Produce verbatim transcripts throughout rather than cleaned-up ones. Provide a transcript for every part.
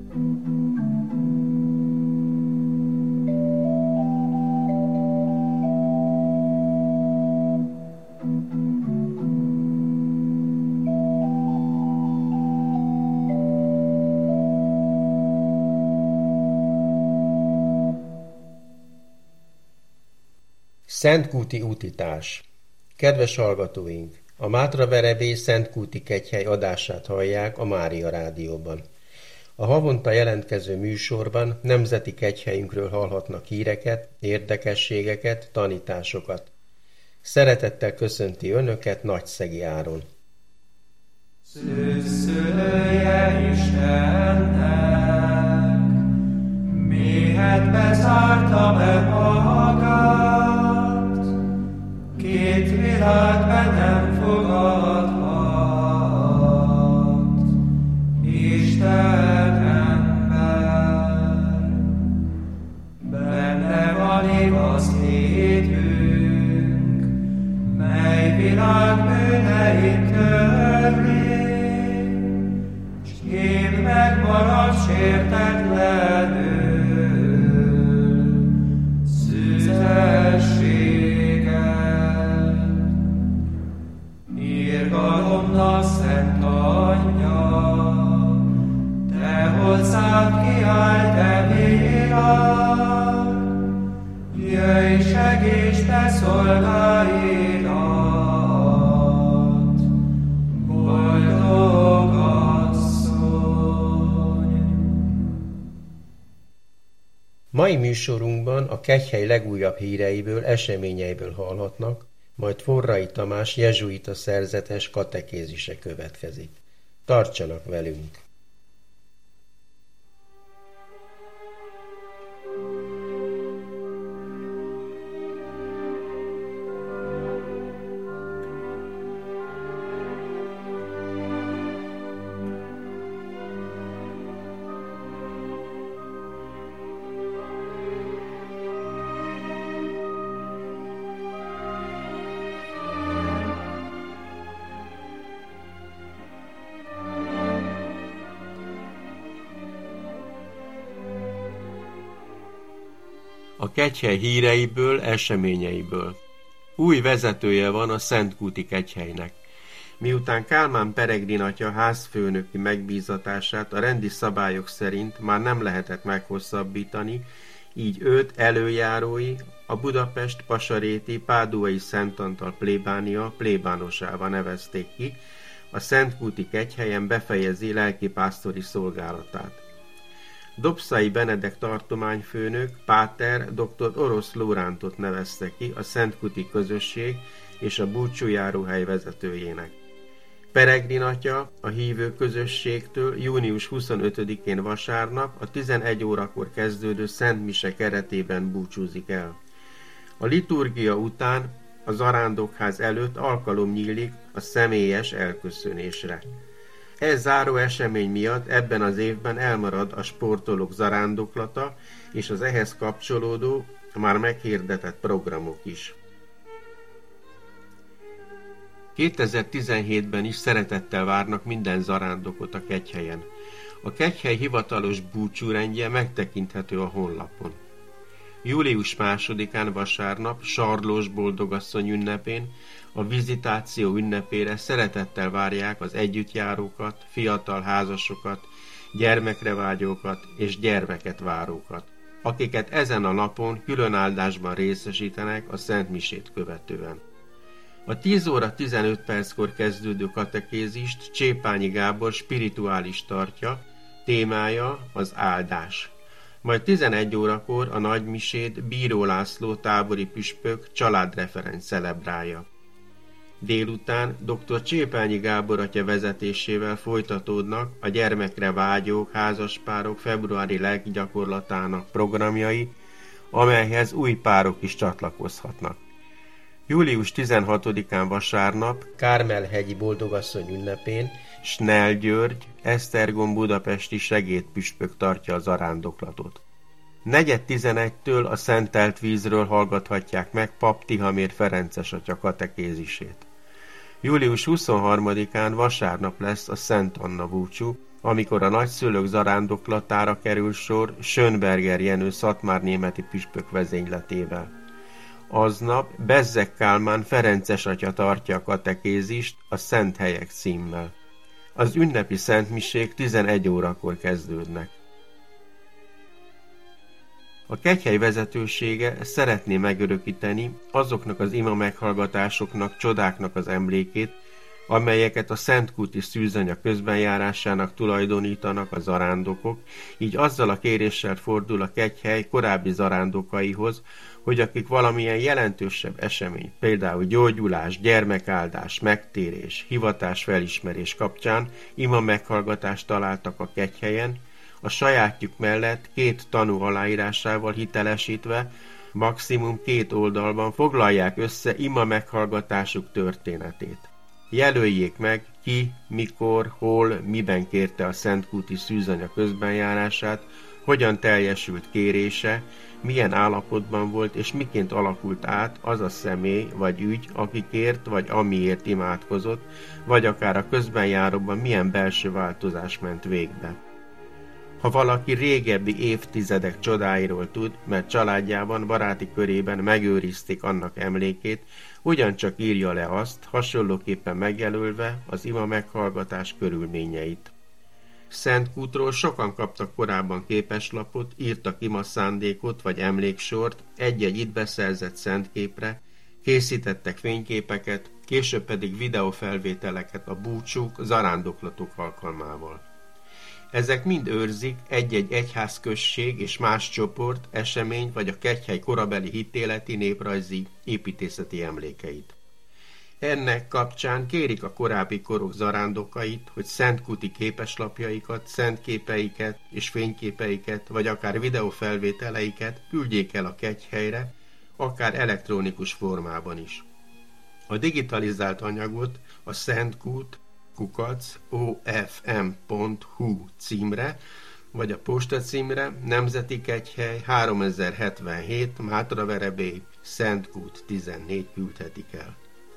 Szentkúti útitás. Kedves hallgatóink! A Mátraverebély Szentkúti Kegyhely adását hallják a Mária Rádióban. A havonta jelentkező műsorban nemzeti kegyhelyünkről hallhatnak híreket, érdekességeket, tanításokat. Szeretettel köszönti Önöket Nagyszegi Áron. Szőszője Istennek, méhetbe zárta be magát, két világban nem fogadhat, Isten ember. Benne van igaz hitünk, mely világ bűneit törli, s én megmarad sértetlenül szüzességgel. Irgalomnak szent anyja, te hozzád kiáll, te világ, jöjj, segíts te szolgáidat, boldog asszony. Mai műsorunkban a kegyhely legújabb híreiből, eseményeiből hallhatnak, majd Forrai Tamás jezsuita szerzetes katekézise következik. Tartsanak velünk! A kegyhely híreiből, eseményeiből. Új vezetője van a Szentkúti Kegyhelynek. Miután Kálmán Peregrin atya házfőnöki megbízatását a rendi szabályok szerint már nem lehetett meghosszabbítani, így őt előjárói a Budapest-Pasaréti Páduai Szent Antal plébánia plébánosává nevezték ki, a Szentkúti Kegyhelyen befejezi lelkipásztori szolgálatát. Dobszai Benedek tartományfőnök, páter dr. Orosz Lórántot nevezte ki a Szentkúti közösség és a búcsújáróhely vezetőjének. Peregrin atya a hívő közösségtől június huszonötödikén vasárnap a tizenegy órakor kezdődő Szent Mise keretében búcsúzik el. A liturgia után a zarándokház előtt alkalom nyílik a személyes elköszönésre. Ez záró esemény miatt ebben az évben elmarad a sportolók zarándoklata és az ehhez kapcsolódó, már meghirdetett programok is. kétezer-tizenhétben is szeretettel várnak minden zarándokot a Kegyhelyen. A Kegyhely hivatalos búcsúrendje megtekinthető a honlapon. július másodikán vasárnap Sarlós Boldogasszony ünnepén, a vizitáció ünnepére szeretettel várják az együttjárókat, fiatal házasokat, gyermekre vágyókat és gyermeket várókat, akiket ezen a napon külön áldásban részesítenek a Szent Misét követően. A tíz óra tizenöt perckor kezdődő katekézist Csépányi Gábor spirituális tartja, témája az áldás. Majd tizenegy órakor a nagymisét Bíró László tábori püspök családreferens celebrálja. Délután dr. Csépányi Gábor atya vezetésével folytatódnak a gyermekre vágyók, házaspárok februári lelkigyakorlatának programjai, amelyhez új párok is csatlakozhatnak. július tizenhatodikán vasárnap Kármelhegyi Boldogasszony ünnepén Snell György, Esztergom budapesti segédpüspök tartja a zarándoklatot. negyed tizenegytől a szentelt vízről hallgathatják meg pap Tihamér Ferences atya katekézisét. július huszonharmadikán vasárnap lesz a Szent Anna búcsú, Amikor a nagyszülők zarándoklatára kerül sor Schönberger Jenő szatmár németi püspök vezényletével. Aznap Bezzek Kálmán ferences atya tartja a katekézist a Szent Helyek címmel. Az ünnepi szentmisék tizenegy órakor kezdődnek. A kegyhely vezetősége szeretné megörökíteni azoknak az ima meghallgatásoknak, csodáknak az emlékét, amelyeket a szentkúti szűzanya közbenjárásának tulajdonítanak a zarándokok, így azzal a kéréssel fordul a kegyhely korábbi zarándokaihoz, hogy akik valamilyen jelentősebb esemény, például gyógyulás, gyermekáldás, megtérés, hivatás felismerés kapcsán ima meghallgatást találtak a kegyhelyen, a sajátjuk mellett két tanú aláírásával hitelesítve, maximum két oldalban foglalják össze ima meghallgatásuk történetét. Jelöljék meg, ki, mikor, hol, miben kérte a szentkúti szűzanya közbenjárását, hogyan teljesült kérése, milyen állapotban volt és miként alakult át az a személy vagy ügy, aki kért vagy amiért imádkozott, vagy akár a közbenjáróban milyen belső változás ment végbe. Ha valaki régebbi évtizedek csodáiról tud, mert családjában, baráti körében megőrizték annak emlékét, ugyancsak írja le azt, hasonlóképpen megjelölve az ima meghallgatás körülményeit. Szentkútról sokan kaptak korábban képeslapot, írtak ima szándékot vagy emléksort egy-egy itt beszerzett szentképre, készítettek fényképeket, később pedig videófelvételeket a búcsúk, zarándoklatok alkalmával. Ezek mind őrzik egy-egy egyházközség és más csoport, esemény vagy a kegyhely korabeli hitéleti, néprajzi, építészeti emlékeit. Ennek kapcsán kérik a korábbi korok zarándokait, hogy szentkúti képeslapjaikat, szentképeiket és fényképeiket, vagy akár videófelvételeiket küldjék el a kegyhelyre, akár elektronikus formában is. A digitalizált anyagot a szentkút kukac o f m pont h u címre, vagy a postacímre Nemzeti Kegyhely háromezer-hetvenhét Mátraverebély Szentkút tizennégy küldhetik el.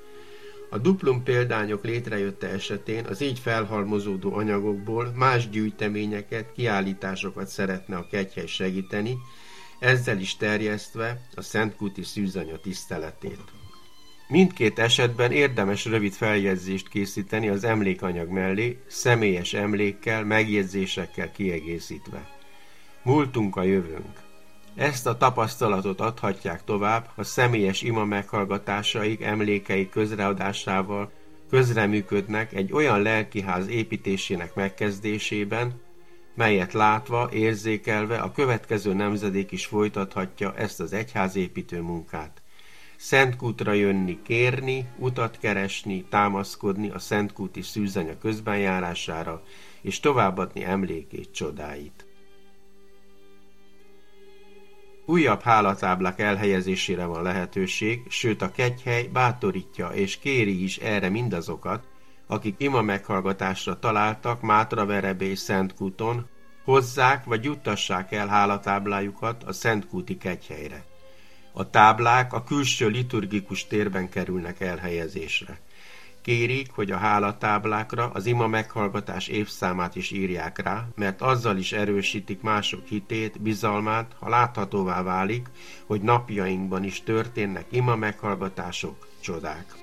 A duplum példányok létrejötte esetén az így felhalmozódó anyagokból más gyűjteményeket, kiállításokat szeretne a kegyhely segíteni, ezzel is terjesztve a szentkúti szűzanya tiszteletét. Mindkét esetben érdemes rövid feljegyzést készíteni az emlékanyag mellé, személyes emlékkel, megjegyzésekkel kiegészítve. Múltunk a jövőnk. Ezt a tapasztalatot adhatják tovább, ha személyes ima meghallgatásaik, emlékeik közreadásával közreműködnek egy olyan lelkiház építésének megkezdésében, melyet látva, érzékelve a következő nemzedék is folytathatja ezt az egyházépítő munkát. Szentkútra jönni, kérni, utat keresni, támaszkodni a szentkúti szűzanya közbenjárására, és továbbadni emlékét, csodáit. Újabb hálatáblák elhelyezésére van lehetőség, sőt a kegyhely bátorítja és kéri is erre mindazokat, akik ima meghallgatásra találtak Mátraverebély Szentkúton, hozzák vagy juttassák el hálatáblájukat a szentkúti kegyhelyre. A táblák a külső liturgikus térben kerülnek elhelyezésre. Kérik, hogy a hálatáblákra az ima meghallgatás évszámát is írják rá, mert azzal is erősítik mások hitét, bizalmát, ha láthatóvá válik, hogy napjainkban is történnek ima meghallgatások, csodák.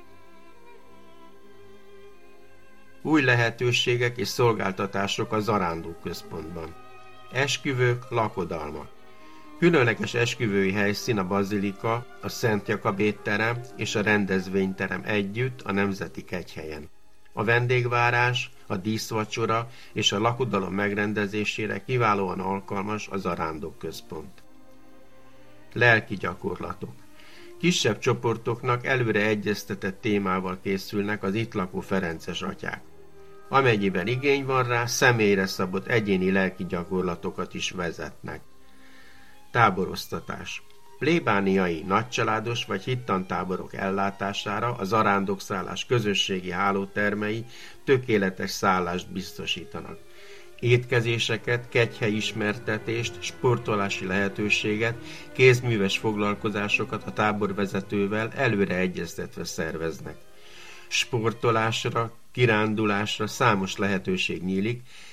Új lehetőségek és szolgáltatások a Zarándok-központban. Esküvők, lakodalmak. Különleges esküvői helyszín a bazilika, a Szent Jakab étterem és a rendezvényterem együtt a Nemzeti Kegyhelyen. A vendégvárás, a díszvacsora és a lakodalom megrendezésére kiválóan alkalmas a Zarándok-központ. Lelki gyakorlatok. Kisebb csoportoknak előre egyeztetett témával készülnek az itt lakó ferences atyák. Amennyiben igény van rá, személyre szabott egyéni lelki gyakorlatokat is vezetnek. Táboroztatás. Plébániai, nagycsaládos vagy hittantáborok ellátására a zarándokszállás közösségi hálótermei tökéletes szállást biztosítanak. Étkezéseket, kegyhely ismertetést, sportolási lehetőséget, kézműves foglalkozásokat a táborvezetővel előre egyeztetve szerveznek. Sportolásra, kirándulásra számos lehetőség nyílik,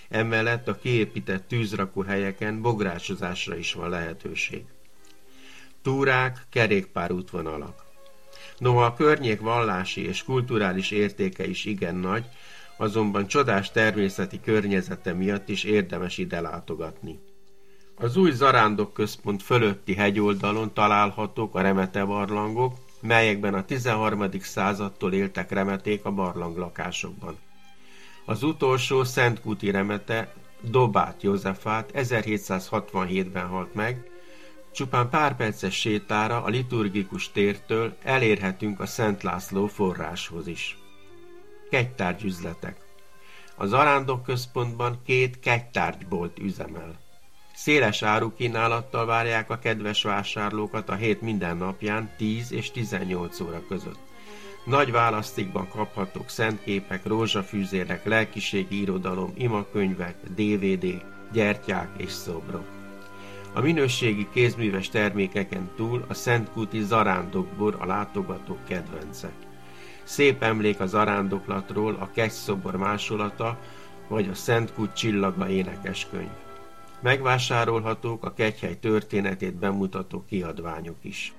Emellett a kiépített tűzrakóhelyeken bográcsozásra is van lehetőség. Túrák, kerékpárútvonalak. Noha a környék vallási és kulturális értéke is igen nagy, azonban csodás természeti környezete miatt is érdemes ide látogatni. Az új zarándokközpont fölötti hegyoldalon találhatók a remete barlangok, melyekben a tizenharmadik századtól éltek remeték a barlanglakásokban. Az utolsó szentkúti remete, Dobát Józsefát ezerhétszázhatvanhétben halt meg, csupán pár perces sétára a liturgikus tértől elérhetünk a Szent László forráshoz is. Kegytárgyüzletek. A zarándokközpontban két kegytárgybolt üzemel. Széles árukínálattal várják a kedves vásárlókat a hét minden napján tíz és tizennyolc óra között. Nagy választékban kaphatók szentképek, rózsafűzérek, lelkiségi irodalom, imakönyvek, dé vé dé, gyertyák és szobrok. A minőségi kézműves termékeken túl a szentkúti zarándokbor a látogatók kedvence. Szép emlék a zarándoklatról a kegyszobor másolata, vagy a Szentkút csillaga énekeskönyv. Megvásárolhatók a kegyhely történetét bemutató kiadványok is.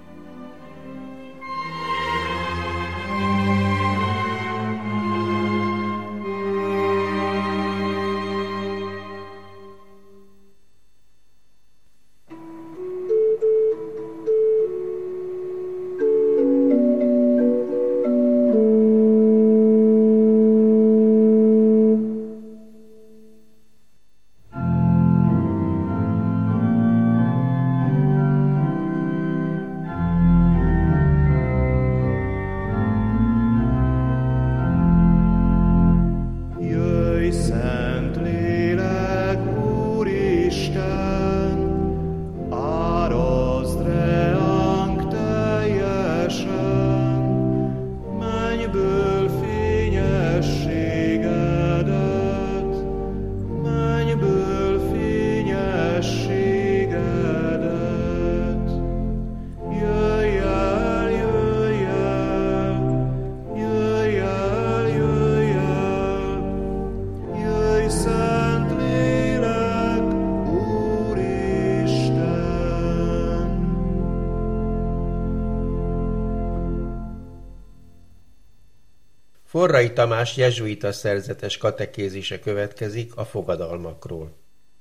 Forrai Tamás jezsuita szerzetes katekézise következik a fogadalmakról.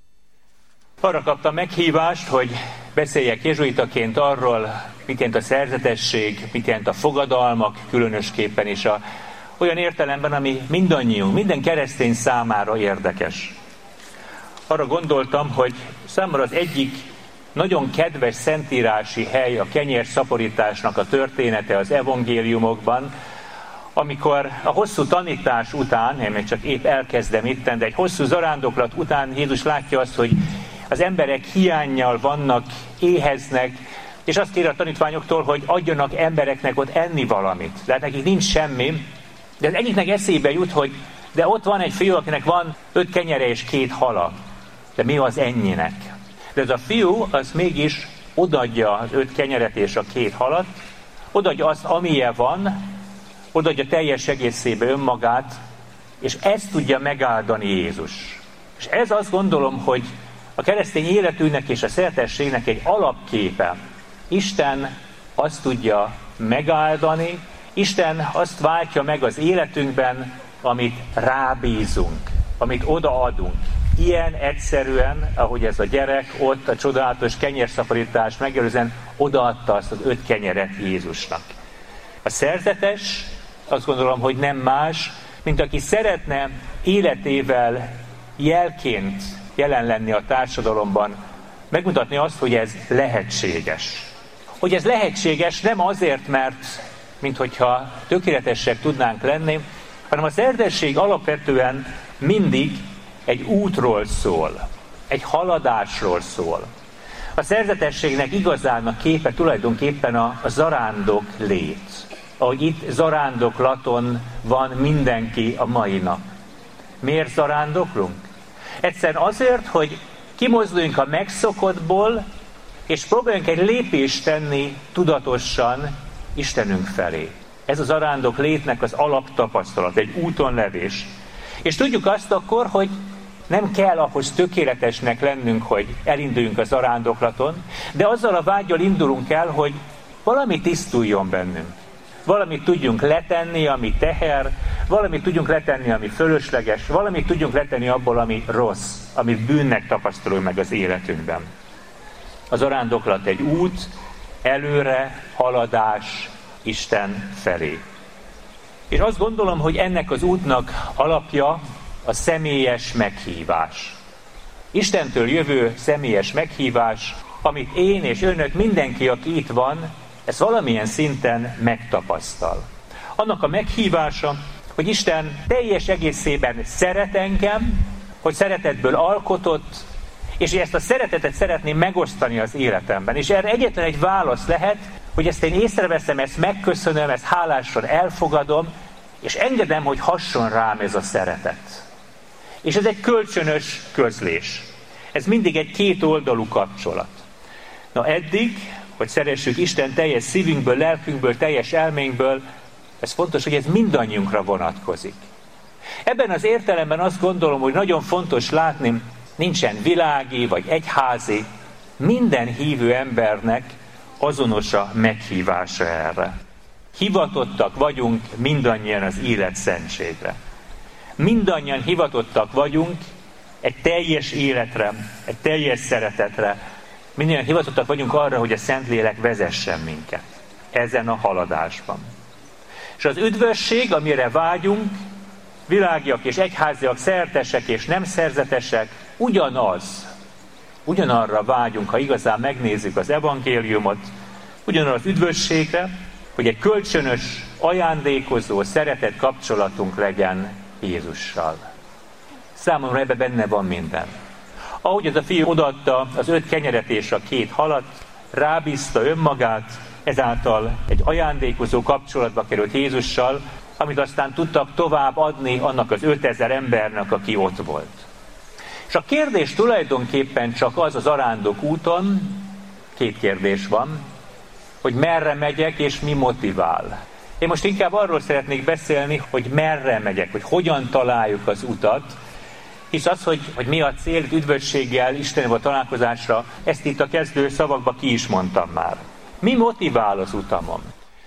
Arra kaptam meghívást, hogy beszéljek jezsuitaként arról, mit jelent a szerzetesség, mit jelent a fogadalmak, különösképpen is a, olyan értelemben, ami mindannyiunk, minden keresztény számára érdekes. Arra gondoltam, hogy számomra az egyik nagyon kedves szentírási hely a kenyérszaporításnak a története az evangéliumokban, amikor a hosszú tanítás után, én még csak épp elkezdem itten, de egy hosszú zarándoklat után Jézus látja azt, hogy az emberek hiánnyal vannak, éheznek, és azt kér a tanítványoktól, hogy adjanak embereknek ott enni valamit. Tehát nekik nincs semmi, de az egyiknek eszébe jut, hogy de ott van egy fiú, akinek van öt kenyere és két hala. De mi az ennyinek? De ez a fiú, az mégis odaadja az öt kenyeret és a két halat, odaadja azt, amilyen van, odaadja teljes egészébe önmagát, és ezt tudja megáldani Jézus. És ez azt gondolom, hogy a keresztény életünknek és a szeretességnek egy alapképe. Isten azt tudja megáldani, Isten azt váltja meg az életünkben, amit rábízunk, amit odaadunk. Ilyen egyszerűen, ahogy ez a gyerek ott a csodálatos kenyérszaporítás megelőzően odaadta azt az öt kenyeret Jézusnak. A szerzetes azt gondolom, hogy nem más, mint aki szeretne életével jelként jelen lenni a társadalomban, megmutatni azt, hogy ez lehetséges. Hogy ez lehetséges nem azért, mert minthogyha tökéletesek tudnánk lenni, hanem a szerzetesség alapvetően mindig egy útról szól, egy haladásról szól. A szerzetességnek igazán a képe tulajdonképpen a, a zarándok lét. Ahogy itt zarándoklaton van mindenki a mai nap. Miért zarándoklunk? Egyszerűen azért, hogy kimozduljunk a megszokottból, és próbáljunk egy lépést tenni tudatosan Istenünk felé. Ez az zarándok létnek az alaptapasztalat, egy úton levés. És tudjuk azt akkor, hogy Nem kell ahhoz tökéletesnek lennünk, hogy elinduljunk a zarándoklaton, de azzal a vággyal indulunk el, hogy valami tisztuljon bennünk. Valamit tudjunk letenni, ami teher, valamit tudjunk letenni, ami fölösleges, valamit tudjunk letenni abból, ami rossz, amit bűnnek tapasztalunk meg az életünkben. A zarándoklat egy út, előre haladás Isten felé. És azt gondolom, hogy ennek az útnak alapja a személyes meghívás. Istentől jövő személyes meghívás, amit én és önök, mindenki, aki itt van, ezt valamilyen szinten megtapasztal. Annak a meghívása, hogy Isten teljes egészében szeret engem, hogy szeretetből alkotott, és hogy ezt a szeretetet szeretném megosztani az életemben. És erre egyetlen egy válasz lehet, hogy ezt én észreveszem, ezt megköszönöm, ezt hálásan elfogadom, és engedem, hogy hasson rám ez a szeretet. És ez egy kölcsönös közlés. Ez mindig egy kétoldalú kapcsolat. Na eddig, hogy szeressük Isten teljes szívünkből, lelkünkből, teljes elménkből, ez fontos, hogy ez mindannyiunkra vonatkozik. Ebben az értelemben azt gondolom, hogy nagyon fontos látni, nincsen világi vagy egyházi, minden hívő embernek azonos a meghívása erre. Hivatottak vagyunk mindannyian az élet szentségre. Mindannyian hivatottak vagyunk egy teljes életre, egy teljes szeretetre. Mindannyian hivatottak vagyunk arra, hogy a Szentlélek vezessen minket ezen a haladásban. És az üdvösség, amire vágyunk, világiak és egyháziak, szerzetesek és nem szerzetesek, ugyanaz, ugyanarra vágyunk, ha igazán megnézzük az evangéliumot, ugyanarra az üdvösségre, hogy egy kölcsönös, ajándékozó, szeretett kapcsolatunk legyen Jézussal. Számomra ebben benne van minden. Ahogy ez a fiú odaadta az öt kenyeret és a két halat, rábízta önmagát, ezáltal egy ajándékozó kapcsolatba került Jézussal, amit aztán tudtak tovább adni annak az ötezer embernek, aki ott volt. És a kérdés tulajdonképpen csak az az zarándok úton, két kérdés van, hogy merre megyek és mi motivál. Én most inkább arról szeretnék beszélni, hogy merre megyek, hogy hogyan találjuk az utat, hisz az, hogy, hogy mi a cél üdvösséggel, Istenével találkozásra, ezt itt a kezdő szavakban ki is mondtam már. Mi motivál az utamon?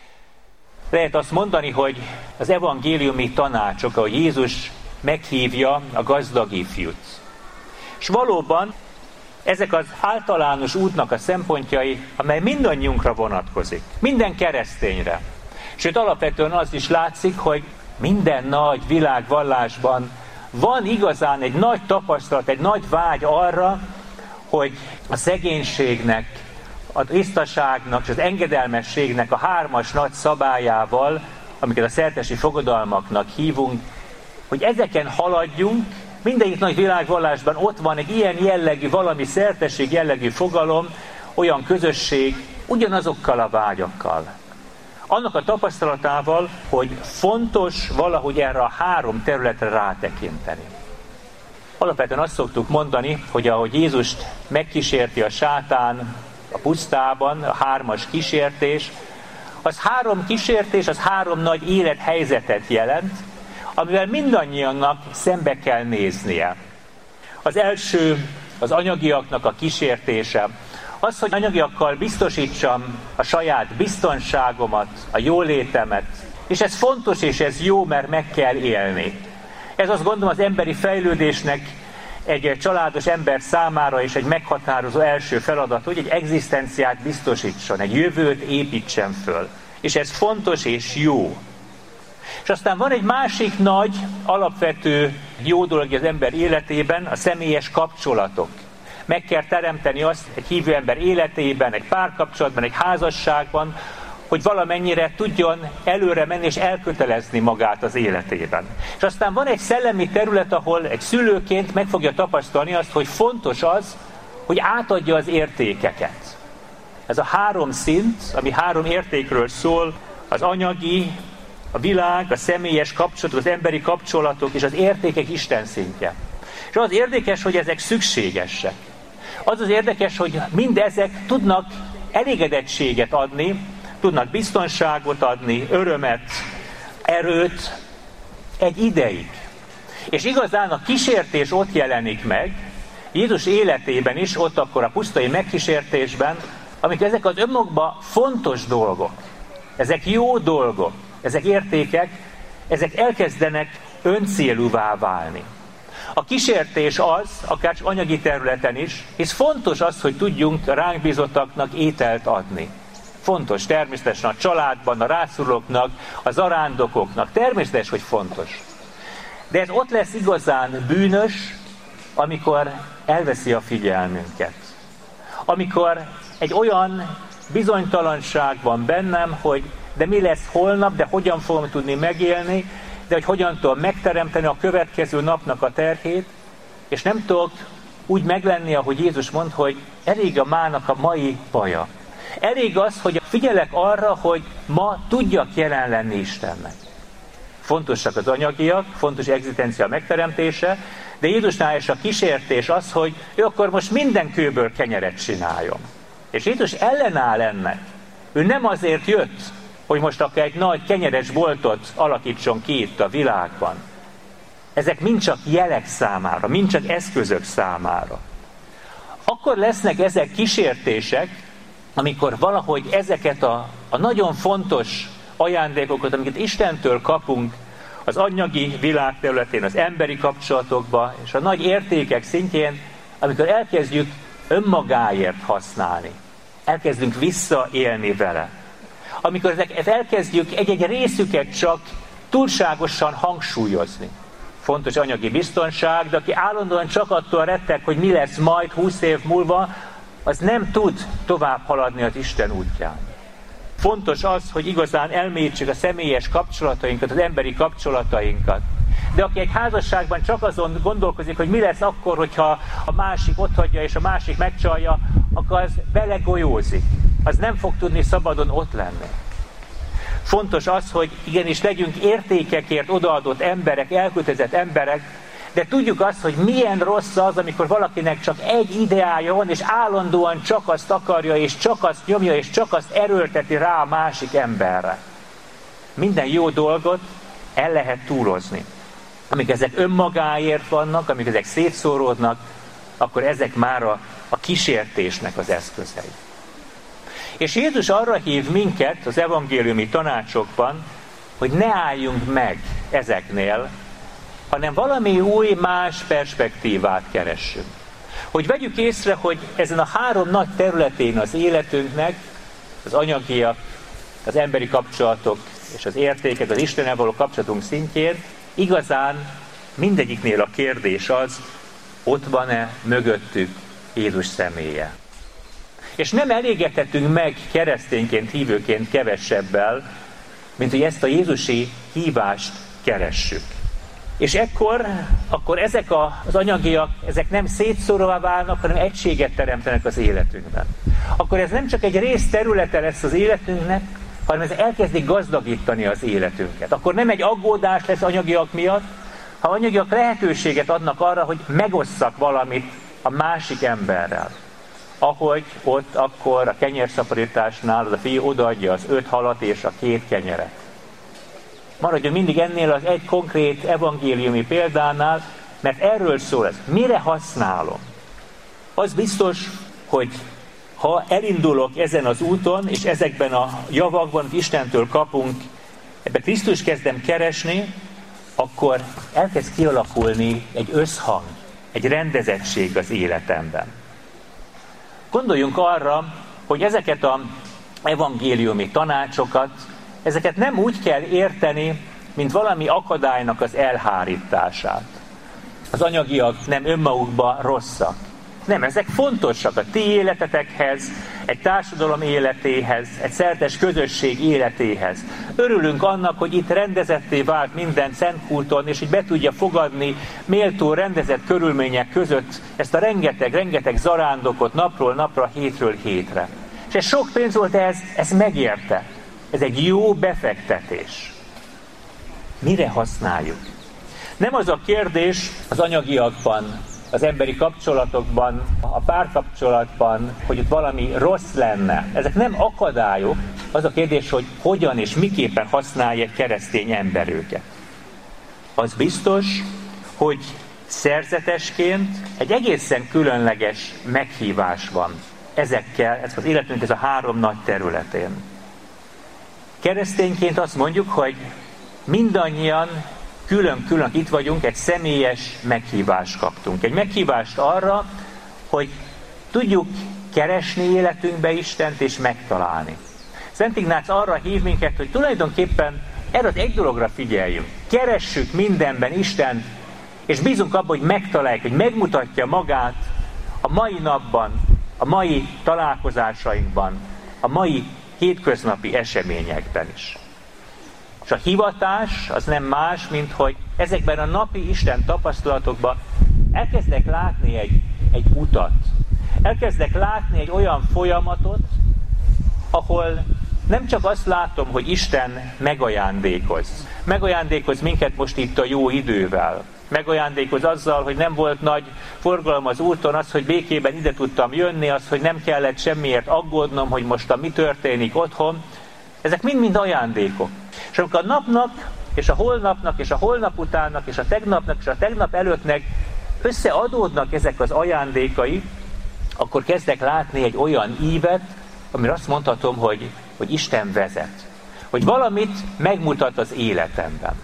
Lehet azt mondani, hogy az evangéliumi tanácsok, ahogy Jézus meghívja a gazdag ifjút. És valóban ezek az általános útnak a szempontjai, amely mindannyiunkra vonatkozik, minden keresztényre. Sőt, alapvetően az is látszik, hogy minden nagy világvallásban van igazán egy nagy tapasztalat, egy nagy vágy arra, hogy a szegénységnek, a tisztaságnak és az engedelmességnek a hármas nagy szabályával, amiket a szerzetesi fogadalmaknak hívunk, hogy ezeken haladjunk. Mindegyik nagy világvallásban ott van egy ilyen jellegű, valami szerzetesség jellegű fogalom, olyan közösség, ugyanazokkal a vágyakkal. Annak a tapasztalatával, hogy fontos valahogy erre a három területre rátekinteni. Alapvetően azt szoktuk mondani, hogy ahogy Jézust megkísérti a sátán a pusztában, a hármas kísértés, az három kísértés, az három nagy élethelyzetet jelent, amivel mindannyiannak szembe kell néznie. Az első az anyagiaknak a kísértése. Az, hogy anyagiakkal biztosítsam a saját biztonságomat, a jólétemet. És ez fontos, és ez jó, mert meg kell élni. Ez azt gondolom az emberi fejlődésnek egy családos ember számára is egy meghatározó első feladat, hogy egy egzisztenciát biztosítson, egy jövőt építsen föl. És ez fontos és jó. És aztán van egy másik nagy, alapvető jó dolog az ember életében, a személyes kapcsolatok. Meg kell teremteni azt egy hívő ember életében, egy párkapcsolatban, egy házasságban, hogy valamennyire tudjon előre menni és elkötelezni magát az életében. És aztán van egy szellemi terület, ahol egy szülőként meg fogja tapasztalni azt, hogy fontos az, hogy átadja az értékeket. Ez a három szint, ami három értékről szól, az anyagi, a világ, a személyes kapcsolatok, az emberi kapcsolatok és az értékek Isten szintje. És az érdekes, hogy ezek szükségesek. Az az érdekes, hogy mindezek tudnak elégedettséget adni, tudnak biztonságot adni, örömet, erőt egy ideig. És igazán a kísértés ott jelenik meg, Jézus életében is, ott akkor a pusztai megkísértésben, amikor ezek az önmagukban fontos dolgok, ezek jó dolgok, ezek értékek, ezek elkezdenek öncélúvá válni. A kísértés az, akár csak anyagi területen is, hisz fontos az, hogy tudjunk ránk bízottaknak ételt adni. Fontos természetesen a családban, a rászorulóknak, a zarándokoknak. Természetes, hogy fontos. De ez ott lesz igazán bűnös, amikor elveszi a figyelmünket. Amikor egy olyan bizonytalanság van bennem, hogy de mi lesz holnap, de hogyan fogom tudni megélni, de hogy hogyan tudom megteremteni a következő napnak a terhét, és nem tudok úgy meglenni, ahogy Jézus mond, hogy elég a mának a mai baja. Elég az, hogy figyelek arra, hogy ma tudjak jelen lenni Istennek. Fontosak az anyagiak, fontos egzisztencia megteremtése, de Jézusnál is a kísértés az, hogy ő akkor most minden kőből kenyeret csináljon. És Jézus ellenáll ennek. Ő nem azért jött, hogy most akár egy nagy kenyeres boltot alakítson ki itt a világban. Ezek mind csak jelek számára, mind csak eszközök számára. Akkor lesznek ezek kísértések, amikor valahogy ezeket a, a nagyon fontos ajándékokat, amiket Istentől kapunk az anyagi világ területén, az emberi kapcsolatokban, és a nagy értékek szintjén, amikor elkezdjük önmagáért használni. Elkezdünk visszaélni vele. Amikor ezeket elkezdjük egy-egy részüket csak túlságosan hangsúlyozni. Fontos anyagi biztonság, de aki állandóan csak attól retteg, hogy mi lesz majd húsz év múlva, az nem tud tovább haladni az Isten útján. Fontos az, hogy igazán elmélyítsük a személyes kapcsolatainkat, az emberi kapcsolatainkat. De aki egy házasságban csak azon gondolkozik, hogy mi lesz akkor, hogyha a másik otthagyja és a másik megcsalja, akkor az belegolyózik. Az nem fog tudni szabadon ott lenni. Fontos az, hogy igenis legyünk értékekért odaadott emberek, elkötelezett emberek, de tudjuk azt, hogy milyen rossz az, amikor valakinek csak egy ideája van, és állandóan csak azt akarja, és csak azt nyomja, és csak azt erőlteti rá a másik emberre. Minden jó dolgot el lehet túlozni. Amíg ezek önmagáért vannak, amíg ezek szétszóródnak, akkor ezek már a, a kísértésnek az eszközei. És Jézus arra hív minket az evangéliumi tanácsokban, hogy ne álljunk meg ezeknél, hanem valami új, más perspektívát keressünk. Hogy vegyük észre, hogy ezen a három nagy területén az életünknek, az anyagiak, az emberi kapcsolatok és az értékek, az Istennel való kapcsolatunk szintjén, igazán mindegyiknél a kérdés az, ott van-e mögöttük Jézus személye. És nem elégedhetünk meg keresztényként, hívőként kevesebbel, mint hogy ezt a jézusi hívást keressük. És ekkor, akkor ezek az anyagiak, ezek nem szétszóróvá válnak, hanem egységet teremtenek az életünkben. Akkor ez nem csak egy részterülete lesz az életünknek, hanem ez elkezdi gazdagítani az életünket. Akkor nem egy aggódás lesz anyagiak miatt, ha anyagiak lehetőséget adnak arra, hogy megosszak valamit a másik emberrel. Ahogy ott akkor a kenyérszaporításnál az a fiú odaadja az öt halat és a két kenyeret. Maradjon mindig ennél az egy konkrét evangéliumi példánál, mert erről szól ez. Mire használom? Az biztos, hogy ha elindulok ezen az úton, és ezekben a javakban, amit Istentől kapunk, ebbe Krisztus kezdem keresni, akkor elkezd kialakulni egy összhang, egy rendezettség az életemben. Gondoljunk arra, hogy ezeket az evangéliumi tanácsokat, ezeket nem úgy kell érteni, mint valami akadálynak az elhárítását. Az anyagiak nem önmagukban rosszak. Nem, ezek fontosak a ti életetekhez, egy társadalom életéhez, egy szertes közösség életéhez. Örülünk annak, hogy itt rendezetté vált minden szentkulton, és hogy be tudja fogadni méltó rendezett körülmények között ezt a rengeteg-rengeteg zarándokot napról napra, hétről hétre. És ez sok pénz volt, ez, ez megérte. Ez egy jó befektetés. Mire használjuk? Nem az a kérdés az anyagiakban, az emberi kapcsolatokban, a párkapcsolatban, hogy ott valami rossz lenne. Ezek nem akadályok, az a kérdés, hogy hogyan és miképpen használja egy keresztény ember őket. Az biztos, hogy szerzetesként egy egészen különleges meghívás van ezekkel, ez az életünk ez a három nagy területén. Keresztényként azt mondjuk, hogy mindannyian külön-külön itt vagyunk, egy személyes meghívást kaptunk. Egy meghívást arra, hogy tudjuk keresni életünkbe Istent és megtalálni. Szent Ignác arra hív minket, hogy tulajdonképpen erre az egy dologra figyeljünk. Keressük mindenben Istent, és bízunk abban, hogy megtaláljuk, hogy megmutatja magát a mai napban, a mai találkozásainkban, a mai hétköznapi eseményekben is. És a hivatás az nem más, mint hogy ezekben a napi Isten tapasztalatokban elkezdek látni egy, egy utat. Elkezdek látni egy olyan folyamatot, ahol nem csak azt látom, hogy Isten megajándékoz. Megajándékoz minket most itt a jó idővel. Megajándékoz azzal, hogy nem volt nagy forgalom az úton, az, hogy békében ide tudtam jönni, az, hogy nem kellett semmiért aggódnom, hogy most a mi történik otthon. Ezek mind-mind ajándékok. És amikor a napnak, és a holnapnak, és a holnap utánnak, és a tegnapnak, és a tegnap előttnek összeadódnak ezek az ajándékai, akkor kezdek látni egy olyan ívet, amire azt mondhatom, hogy, hogy Isten vezet. Hogy valamit megmutat az életemben.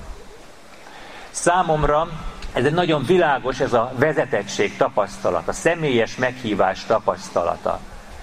Számomra ez egy nagyon világos, ez a vezetettség tapasztalata, a személyes meghívás tapasztalata.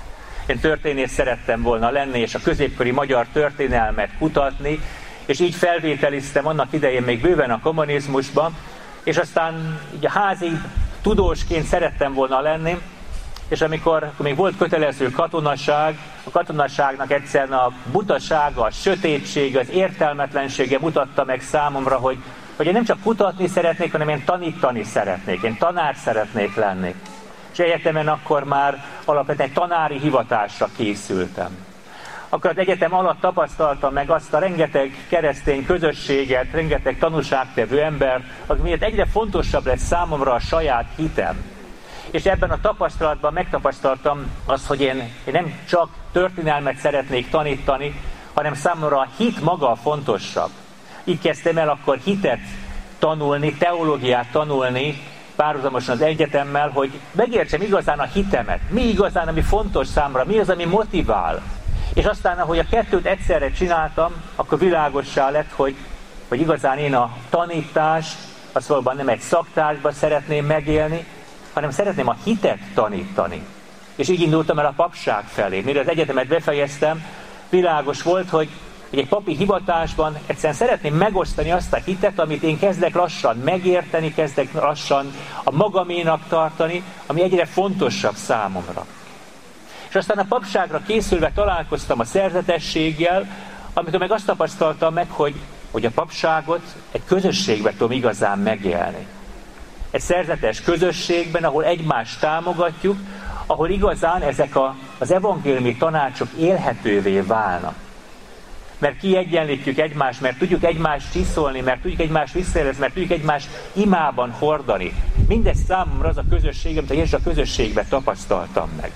Én történész szerettem volna lenni, és a középkori magyar történelmet kutatni, és így felvételiztem annak idején még bőven a kommunizmusban, és aztán így a házi tudósként szerettem volna lenni, és amikor, amikor még volt kötelező katonaság, a katonaságnak egyszerűen a butasága, a sötétsége, az értelmetlensége mutatta meg számomra, hogy, hogy én nem csak kutatni szeretnék, hanem én tanítani szeretnék, én tanár szeretnék lenni. És egyetemen akkor már alapvetően egy tanári hivatásra készültem. Akkor az egyetem alatt tapasztaltam meg azt a rengeteg keresztény közösséget, rengeteg tanúságtevő ember, az miért egyre fontosabb lett számomra a saját hitem. És ebben a tapasztalatban megtapasztaltam azt, hogy én, én nem csak történelmet szeretnék tanítani, hanem számomra a hit maga a fontosabb. Így kezdtem el akkor hitet tanulni, teológiát tanulni, párhuzamosan az egyetemmel, hogy megértsem igazán a hitemet, mi igazán, ami fontos számra, mi az, ami motivál. És aztán, ahogy a kettőt egyszerre csináltam, akkor világossá lett, hogy, hogy igazán én a tanítást, azt valóban nem egy szaktárgyban szeretném megélni, hanem szeretném a hitet tanítani. És így indultam el a papság felé. Mire az egyetemet befejeztem, világos volt, hogy egy papi hivatásban egyszerűen szeretném megosztani azt a hitet, amit én kezdek lassan megérteni, kezdek lassan a magaménak tartani, ami egyre fontosabb számomra. És aztán a papságra készülve találkoztam a szerzetességgel, amikor meg azt tapasztaltam meg, hogy, hogy a papságot egy közösségben tudom igazán megélni. Egy szerzetes közösségben, ahol egymást támogatjuk, ahol igazán ezek a, az evangéliumi tanácsok élhetővé válnak. Mert kiegyenlítjük egymást, mert tudjuk egymást csiszolni, mert tudjuk egymást visszaélezni, mert tudjuk egymást imában hordani. Mindez számomra az a közösség, amit én is a közösségben tapasztaltam meg.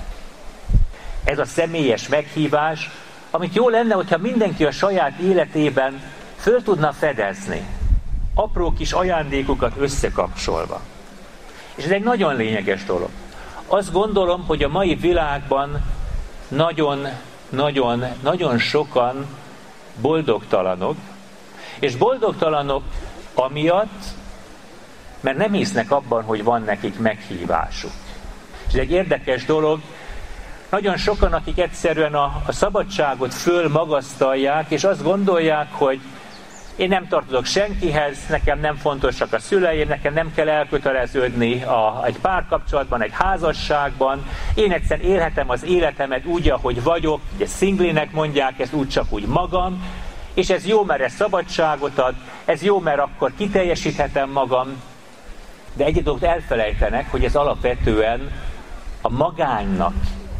Ez a személyes meghívás, amit jó lenne, hogyha mindenki a saját életében föl tudna fedezni. Apró kis ajándékokat összekapcsolva. És ez egy nagyon lényeges dolog. Azt gondolom, hogy a mai világban nagyon, nagyon, nagyon sokan boldogtalanok, és boldogtalanok amiatt, mert nem hisznek abban, hogy van nekik meghívásuk. És ez egy érdekes dolog, nagyon sokan, akik egyszerűen a, a szabadságot fölmagasztalják, és azt gondolják, hogy én nem tartozok senkihez, nekem nem fontosak a szüleim, nekem nem kell elköteleződni a, egy párkapcsolatban, egy házasságban, én egyszerűen élhetem az életemet úgy, ahogy vagyok, ugye szinglinek mondják, ezt úgy csak úgy magam, és ez jó, mert ez szabadságot ad, ez jó, mert akkor kiteljesíthetem magam, de egy dolgot elfelejtenek, hogy ez alapvetően a magánynak,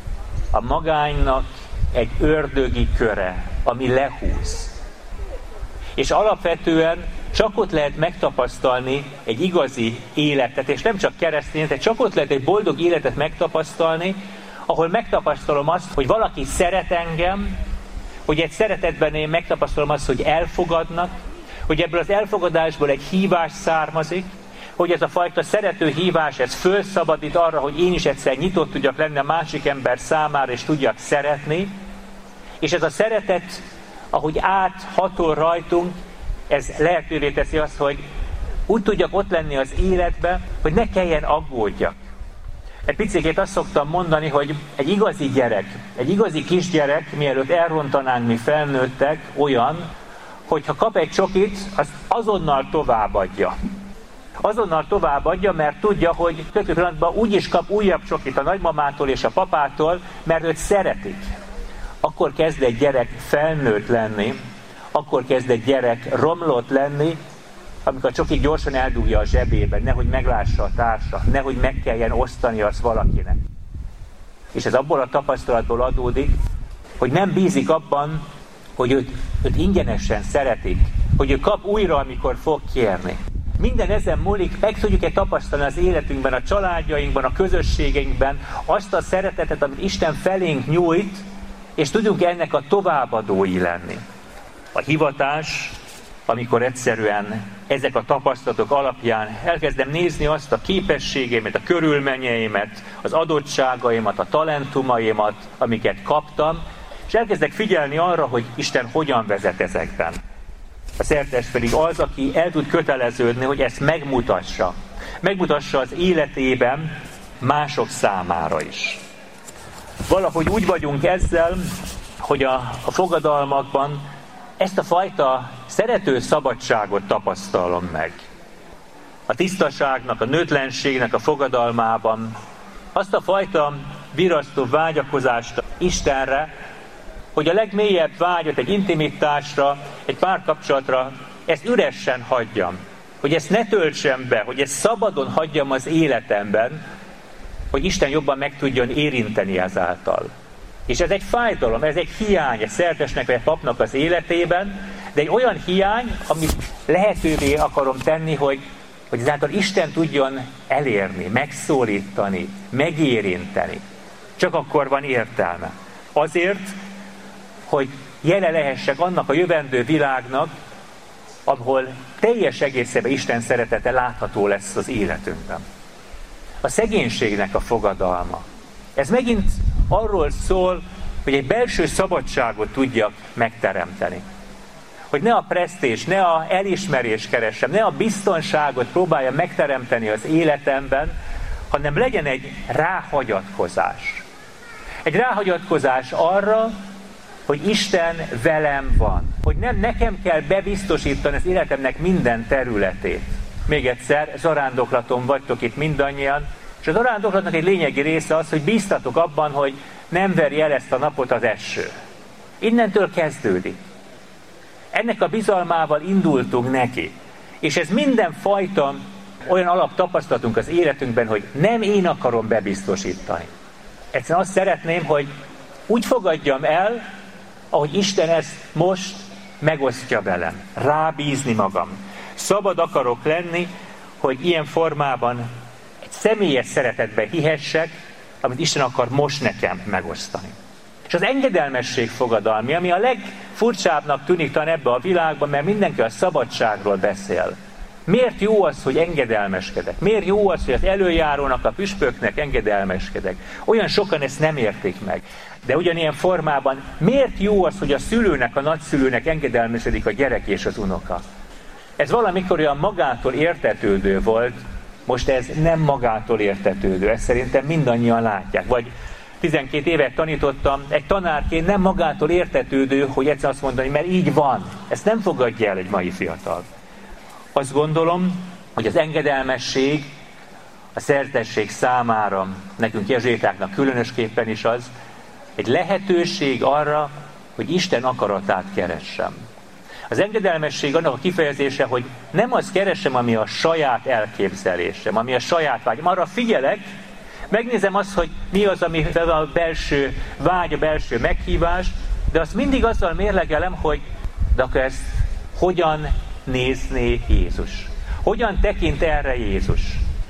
a magánynak egy ördögi köre, ami lehúz. És alapvetően csak ott lehet megtapasztalni egy igazi életet, és nem csak keresztény, de csak ott lehet egy boldog életet megtapasztalni, ahol megtapasztalom azt, hogy valaki szeret engem, hogy egy szeretetben én megtapasztalom azt, hogy elfogadnak, hogy ebből az elfogadásból egy hívás származik, hogy ez a fajta szerető hívás, ez fölszabadít arra, hogy én is egyszer nyitott tudjak lenni a másik ember számára, és tudjak szeretni. És ez a szeretet, ahogy áthatol rajtunk, ez lehetővé teszi azt, hogy úgy tudjak ott lenni az életben, hogy ne kelljen aggódjak. Egy picikét azt szoktam mondani, hogy egy igazi gyerek, egy igazi kisgyerek, mielőtt elrontanánk mi felnőttek, olyan, hogy ha kap egy csokit, azt azonnal továbbadja. Azonnal továbbadja, mert tudja, hogy következő pillanatban úgy is kap újabb csokit a nagymamától és a papától, mert őt szeretik. Akkor kezd egy gyerek felnőtt lenni, akkor kezd egy gyerek romlott lenni, amikor a csokit gyorsan eldugja a zsebébe, nehogy meglássa a társa, nehogy meg kelljen osztani azt valakinek. És ez abból a tapasztalatból adódik, hogy nem bízik abban, hogy őt, őt ingyenesen szeretik, hogy ő kap újra, amikor fog kérni. Minden ezen múlik, meg tudjuk-e tapasztalni az életünkben, a családjainkban, a közösségeinkben azt a szeretetet, amit Isten felénk nyújt, és tudjunk ennek a továbbadói lenni. A hivatás, amikor egyszerűen ezek a tapasztalatok alapján elkezdem nézni azt a képességeimet, a körülményeimet, az adottságaimat, a talentumaimat, amiket kaptam, és elkezdek figyelni arra, hogy Isten hogyan vezet ezekben. A szertes pedig az, aki el tud köteleződni, hogy ezt megmutassa. Megmutassa az életében mások számára is. Valahogy úgy vagyunk ezzel, hogy a, a fogadalmakban ezt a fajta szerető szabadságot tapasztalom meg. A tisztaságnak, a nőtlenségnek a fogadalmában azt a fajta virasztó vágyakozást Istenre, hogy a legmélyebb vágyat egy intimitásra, egy párkapcsolatra, ezt üresen hagyjam. Hogy ezt ne töltsem be, hogy ezt szabadon hagyjam az életemben, hogy Isten jobban meg tudjon érinteni ezáltal. És ez egy fájdalom, ez egy hiány egy szertesnek vagy egy papnak az életében, de egy olyan hiány, amit lehetővé akarom tenni, hogy, hogy ezáltal Isten tudjon elérni, megszólítani, megérinteni. Csak akkor van értelme. Azért, hogy jele lehessek annak a jövendő világnak, ahol teljes egészében Isten szeretete látható lesz az életünkben. A szegénységnek a fogadalma. Ez megint arról szól, hogy egy belső szabadságot tudjak megteremteni. Hogy ne a presztés, ne a elismerés keresem, ne a biztonságot próbálja megteremteni az életemben, hanem legyen egy ráhagyatkozás. Egy ráhagyatkozás arra, hogy Isten velem van. Hogy nem nekem kell bebiztosítani az életemnek minden területét. Még egyszer, zarándoklaton vagytok itt mindannyian, és a zarándoklatnak egy lényegi része az, hogy bíztatok abban, hogy nem veri el ezt a napot az eső. Innentől kezdődik. Ennek a bizalmával indultunk neki. És ez mindenfajta olyan alaptapasztalatunk az életünkben, hogy nem én akarom bebiztosítani. Egyszerűen azt szeretném, hogy úgy fogadjam el, ahogy Isten ezt most megosztja velem. Rábízni magam. Szabad akarok lenni, hogy ilyen formában egy személyes szeretetben hihessek, amit Isten akar most nekem megosztani. És az engedelmesség fogadalmi, ami a legfurcsábbnak tűnik talán ebbe a világban, mert mindenki a szabadságról beszél. Miért jó az, hogy engedelmeskedek? Miért jó az, hogy az előjárónak, a püspöknek engedelmeskedek? Olyan sokan ezt nem értik meg. De ugyanilyen formában miért jó az, hogy a szülőnek, a nagyszülőnek engedelmesedik a gyerek és az unoka? Ez valamikor olyan magától értetődő volt, most ez nem magától értetődő. Ezt szerintem mindannyian látják. Vagy tizenkét évet tanítottam, egy tanárként nem magától értetődő, hogy egyszer azt mondani, mert így van. Ezt nem fogadja el egy mai fiatal. Azt gondolom, hogy az engedelmesség a szerzetesség számára, nekünk jezsuitáknak különösképpen is az, egy lehetőség arra, hogy Isten akaratát keressem. Az engedelmesség annak a kifejezése, hogy nem azt keresem, ami a saját elképzelésem, ami a saját vágyam. Arra figyelek, megnézem azt, hogy mi az, ami a belső vágy, a belső meghívás, de azt mindig azzal mérlegelem, hogy de akkor ezt hogyan nézné Jézus? Hogyan tekint erre Jézus?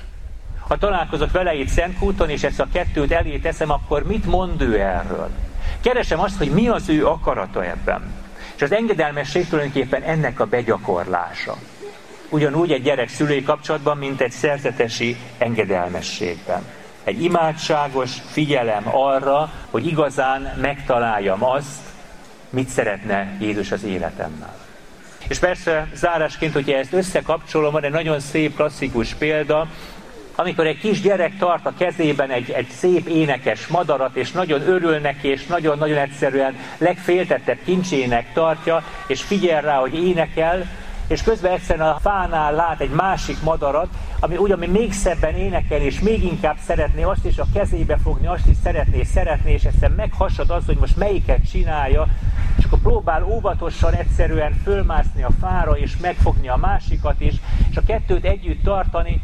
Ha találkozok vele itt Szentkúton, és ezt a kettőt elé teszem, akkor mit mond ő erről? Keresem azt, hogy mi az ő akarata ebben. És az engedelmesség tulajdonképpen ennek a begyakorlása. ugyanúgy egy gyerek szülői kapcsolatban, mint egy szerzetesi engedelmességben. Egy imádságos figyelem arra, hogy igazán megtaláljam azt, mit szeretne Jézus az életemmel. És persze zárásként, hogyha ezt összekapcsolom, van egy nagyon szép klasszikus példa, amikor egy kis gyerek tart a kezében egy, egy szép énekes madarat, és nagyon örül neki, és nagyon-nagyon egyszerűen legféltettebb kincsének tartja, és figyel rá, hogy énekel, és közben egyszerűen a fánál lát egy másik madarat, ami ugyan még szebben énekel, és még inkább szeretné azt is a kezébe fogni, azt is szeretné, szeretné, és egyszerűen meghasad az, hogy most melyiket csinálja, és akkor próbál óvatosan egyszerűen fölmászni a fára, és megfogni a másikat is, és a kettőt együtt tartani.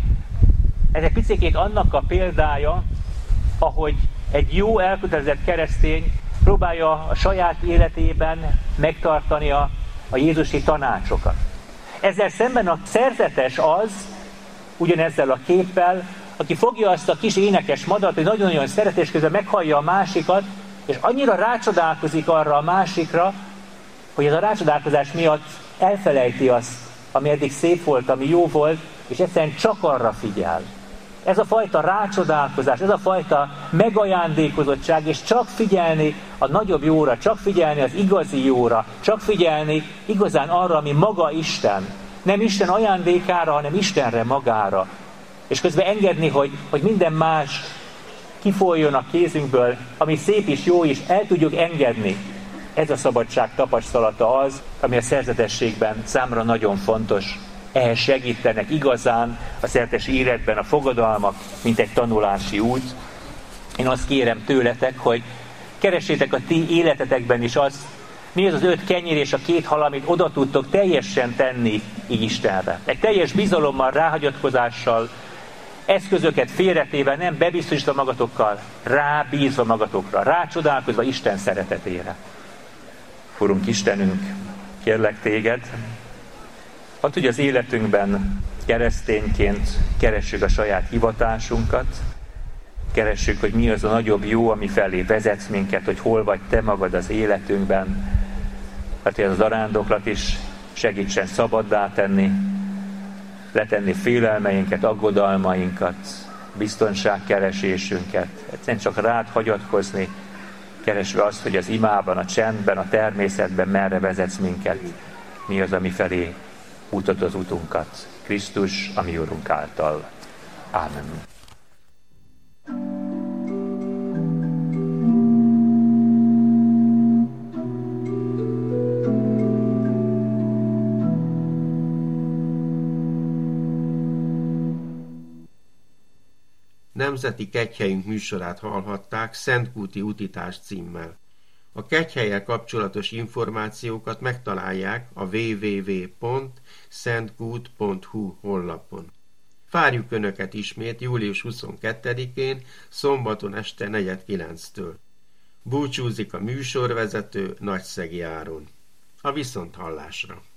Ez egy picikét annak a példája, ahogy egy jó elkötelezett keresztény próbálja a saját életében megtartani a, a jézusi tanácsokat. Ezzel szemben a szerzetes az, ugyanezzel a képpel, aki fogja azt a kis énekes madarat, hogy nagyon-nagyon szeret, és közben meghallja a másikat, és annyira rácsodálkozik arra a másikra, hogy ez a rácsodálkozás miatt elfelejti azt, ami eddig szép volt, ami jó volt, és egyszerűen csak arra figyel. Ez a fajta rácsodálkozás, ez a fajta megajándékozottság, és csak figyelni a nagyobb jóra, csak figyelni az igazi jóra, csak figyelni igazán arra, ami maga Isten. Nem Isten ajándékára, hanem Istenre magára. És közben engedni, hogy, hogy minden más kifoljon a kézünkből, ami szép és jó is, el tudjuk engedni. Ez a szabadság tapasztalata az, ami a szerzetességben számra nagyon fontos. Ehhez segítenek igazán a szerzetesi életben a fogadalmak, mint egy tanulási út. Én azt kérem tőletek, hogy keressétek a ti életetekben is azt, mi az az öt kenyér és a két hal, amit oda tudtok teljesen tenni így Istenre. Egy teljes bizalommal, ráhagyatkozással, eszközöket félretéve, nem bebiztosítva magatokkal, rábízva magatokra, rácsodálkozva Isten szeretetére. Urunk Istenünk, kérlek téged, hadd, hogy az életünkben keresztényként keressük a saját hivatásunkat, keressük, hogy mi az a nagyobb jó, ami felé vezetsz minket, hogy hol vagy te magad az életünkben, hát hogy ez az arándoklat is segítsen szabaddá tenni, letenni félelmeinket, aggodalmainkat, biztonságkeresésünket, egyszerűen csak rád hagyatkozni, keresve azt, hogy az imában, a csendben, a természetben merre vezetsz minket, mi az, ami felé mutat az utunkat. Krisztus, a mi Urunk által. Ámen. Nemzeti Kegyhelyünk műsorát hallhatták Szentkúti Utitás címmel. A kegyhellyel kapcsolatos információkat megtalálják a double-u double-u double-u pont szentkút pont hu honlapon. Várjuk Önöket ismét július huszonkettedikén, szombaton este negyed kilenctől. Búcsúzik a műsorvezető Nagyszegi Áron. A viszonthallásra!